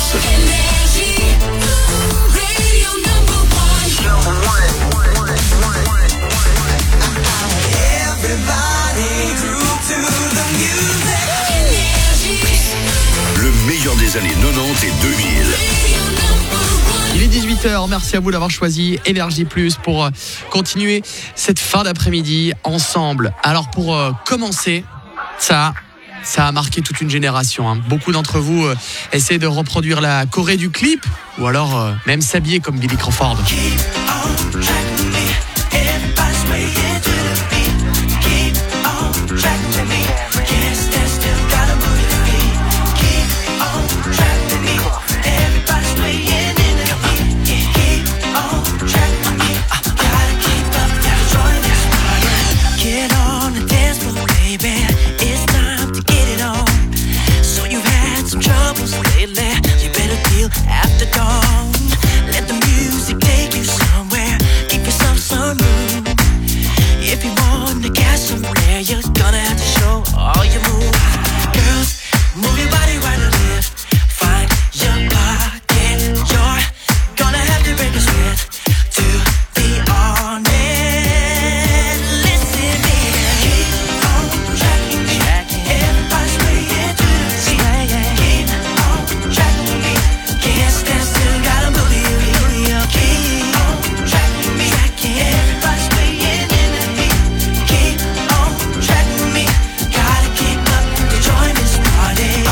Le meilleur des années 90 et 2000. Il est 18h, merci à vous d'avoir choisi Énergie Plus pour continuer cette fin d'après-midi ensemble. Alors pour commencer, ça a marqué toute une génération. Hein. Beaucoup d'entre vous essaient de reproduire la choré du clip ou alors même s'habiller comme Billy Crawford. After dawn, let the music take you somewhere. Give yourself some room. If you want to catch some air, you're gonna have to show all your moves. Girls, move your body right or left. Find your pocket. You're gonna have to break a sweat to be honest. Listen, baby, keep on tracking me. Everybody's swaying to the beat. Keep on tracking me. Can't stand still, gotta move you. Keep on tracking me. Everybody's swaying in the beat. Keep on tracking me. Gotta keep up to join this party.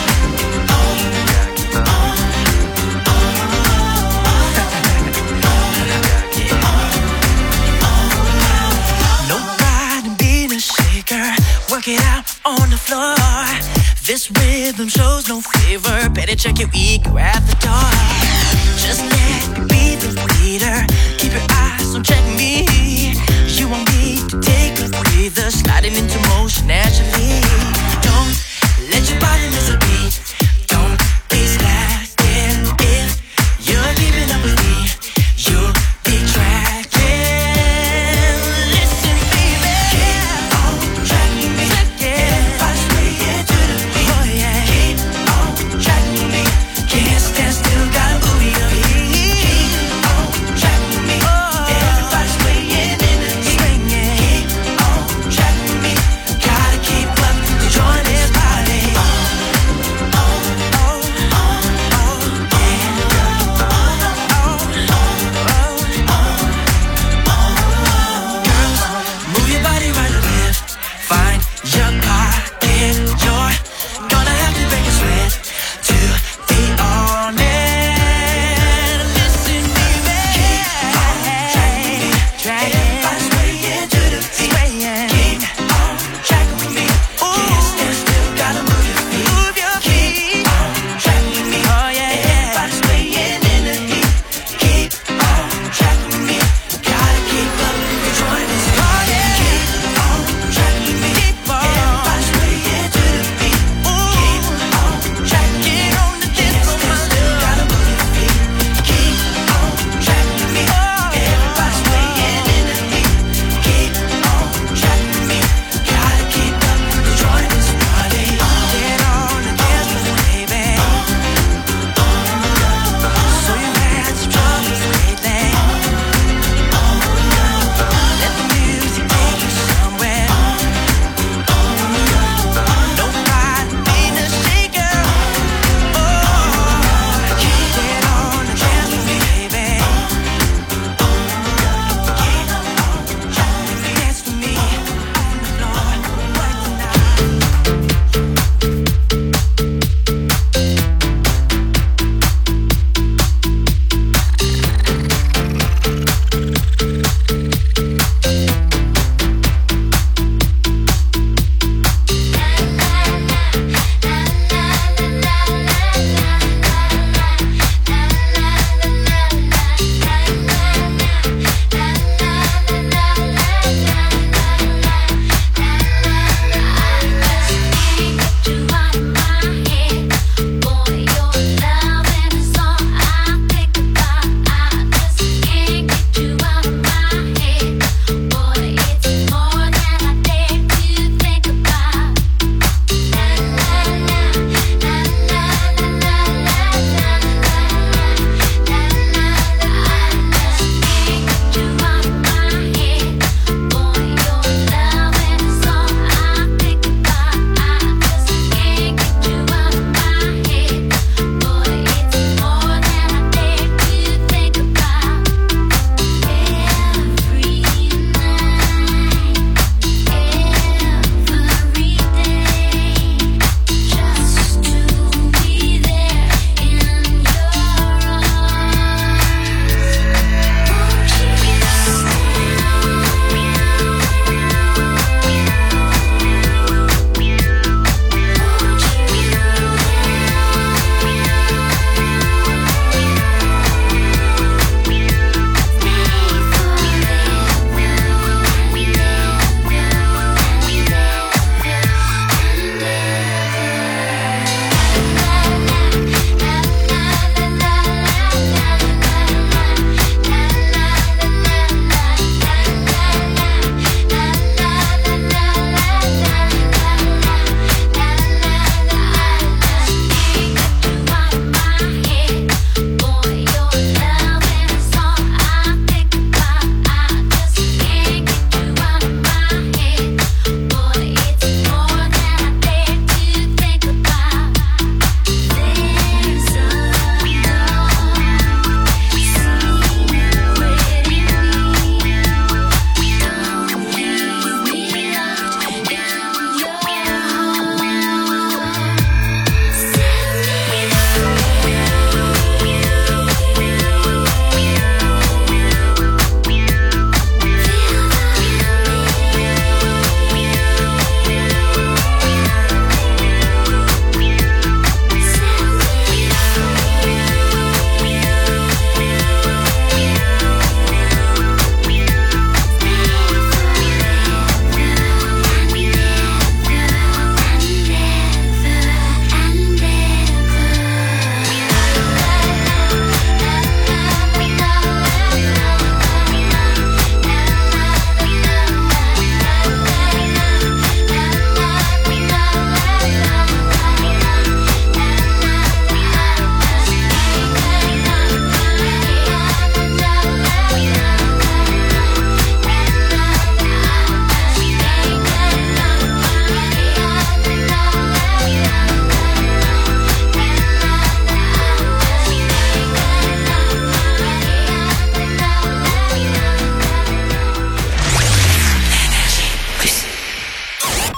No pride in being a shaker. Work it out on the floor. This rhythm shows no favor. Better check your ego at the door. Just let me be the leader. Keep your eyes on check me. You won't need to take a breather. Sliding into motion naturally. Don't let your body miss a beat. Don't be slacking. If you're keeping up with me, you'll be tracking. Listen, baby, keep on tracking me. Everybody's swaying to the beat. Oh yeah, keep on tracking me. Can't stand still, gotta move your feet. Keep on tracking me. Everybody's swaying in the beat. Keep on tracking me. Gotta keep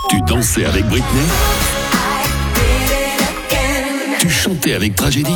Tu dansais avec Britney? Tu chantais avec Tragédie?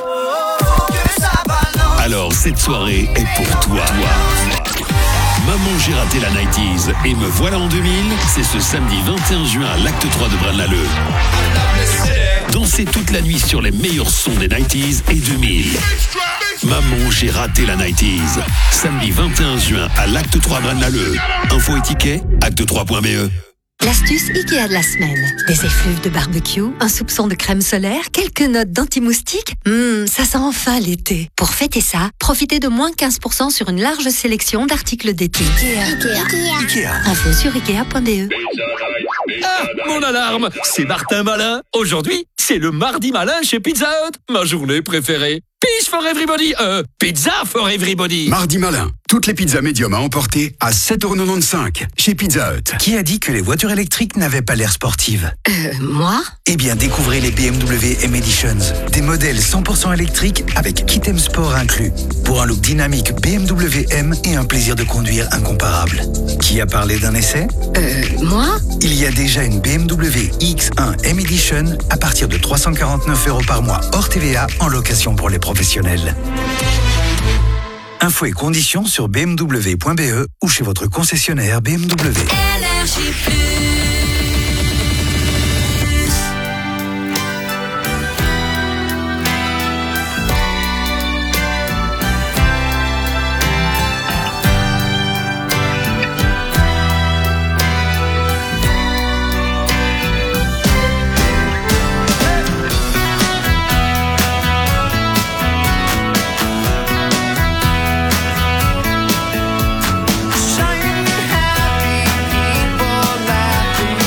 Alors cette soirée est pour toi. Maman, j'ai raté la 90s et me voilà en 2000, c'est ce samedi 21 juin à l'Acte 3 de Braine-l'Alleud. Dansez toute la nuit sur les meilleurs sons des 90s et 2000. Maman, j'ai raté la 90s. Samedi 21 juin à l'Acte 3 Braine-l'Alleud. Info et tickets, acte3.be. L'astuce Ikea de la semaine. Des effluves de barbecue, un soupçon de crème solaire, quelques notes d'anti-moustique. Ça sent enfin l'été. Pour fêter ça, profitez de moins 15% sur une large sélection d'articles d'été. Ikea. Info sur Ikea.be. Ah, mon alarme! C'est Martin Malin. Aujourd'hui, c'est le mardi malin chez Pizza Hut. Ma journée préférée. Peace for everybody. Pizza for everybody. Mardi malin. Toutes les pizzas médium à emporter à 7,95€ chez Pizza Hut. Qui a dit que les voitures électriques n'avaient pas l'air sportives? Moi? Eh bien, découvrez les BMW M Editions. Des modèles 100% électriques avec kit M Sport inclus. Pour un look dynamique BMW M et un plaisir de conduire incomparable. Qui a parlé d'un essai? Moi? Il y a déjà une BMW X1 M Edition à partir de 349€ par mois hors TVA en location pour les professionnels. Infos et conditions sur bmw.be ou chez votre concessionnaire BMW. Shining happy people laughing.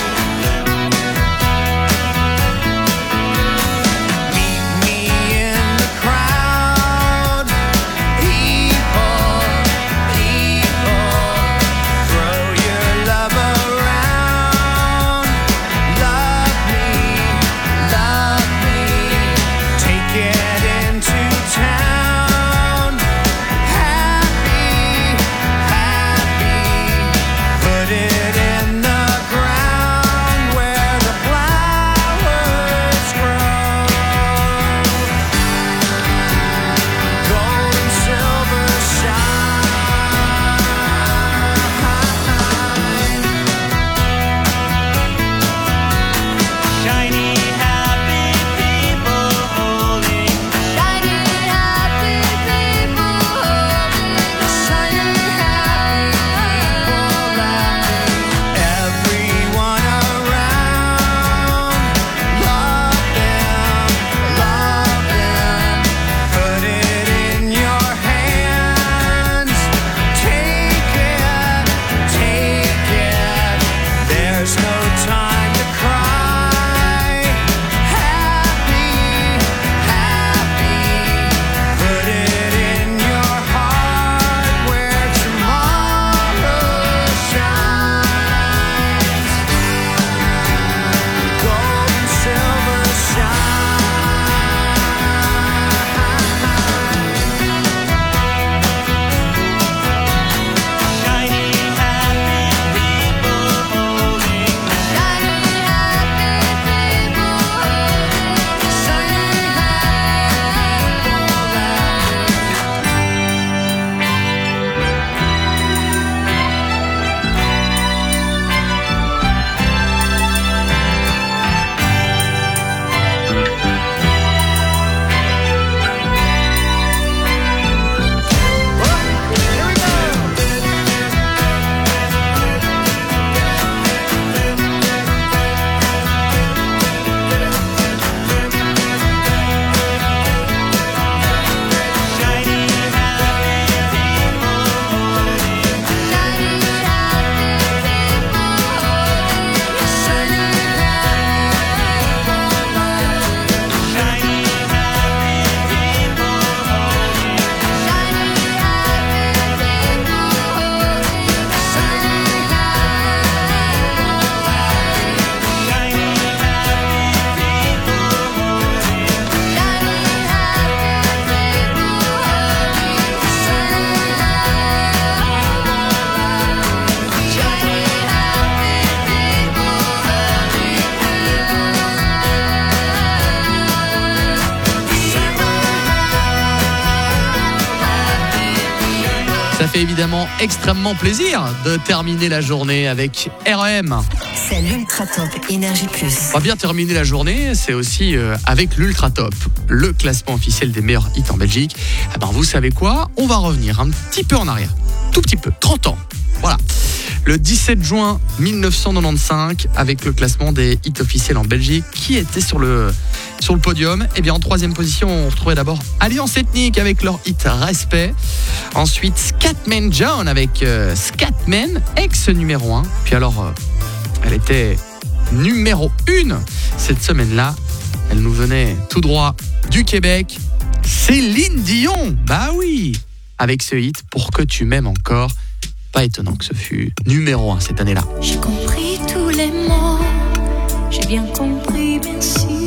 fait évidemment extrêmement plaisir de terminer la journée avec REM. C'est l'Ultra Top Énergie Plus. On va bien terminer la journée, c'est aussi avec l'Ultra Top, le classement officiel des meilleurs hits en Belgique. Eh ben, vous savez quoi ? On va revenir un petit peu en arrière, tout petit peu, 30 ans. Voilà. Le 17 juin 1995, avec le classement des hits officiels en Belgique, qui était sur le podium. Eh bien, en troisième position, on retrouvait d'abord Alliance Ethnique avec leur hit Respect. Ensuite, Scatman John avec Scatman, ex numéro 1. Puis alors, elle était numéro 1 cette semaine-là. Elle nous venait tout droit du Québec. Céline Dion, bah oui, avec ce hit Pour que tu m'aimes encore. Pas étonnant que ce fût numéro 1 cette année-là. J'ai compris tous les mots, j'ai bien compris, merci.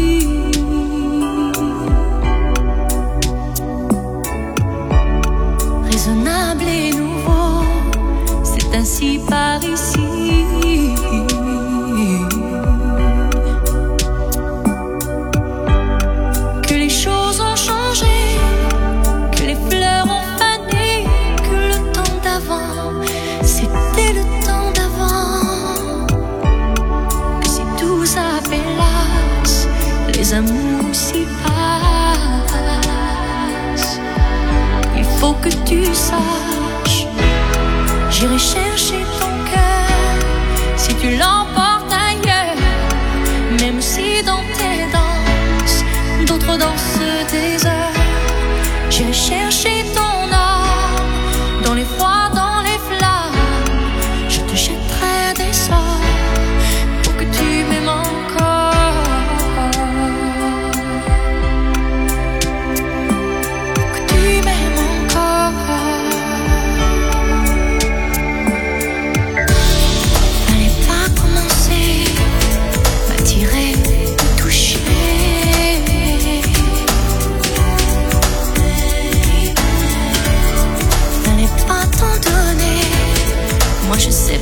Raisonnable et nouveau, c'est ainsi par ici. Que les choses ont changé, que les fleurs ont fané, que le temps d'avant, c'était le temps d'avant. Que si tout s'appelasse, les amours s'y passent. Il faut que tu saches, j'irai chercher ton cœur si tu l'emportes ailleurs. Même si dans tes danses, d'autres dansent des heures. J'irai chercher ton âme dans les froids, dans les flammes. Je te jetterai des sorts pour que tu m'aimes encore. Pour que tu m'aimes encore. Fallait pas commencer, m'attirer, me toucher. Fallait pas t'en donner, moi je sais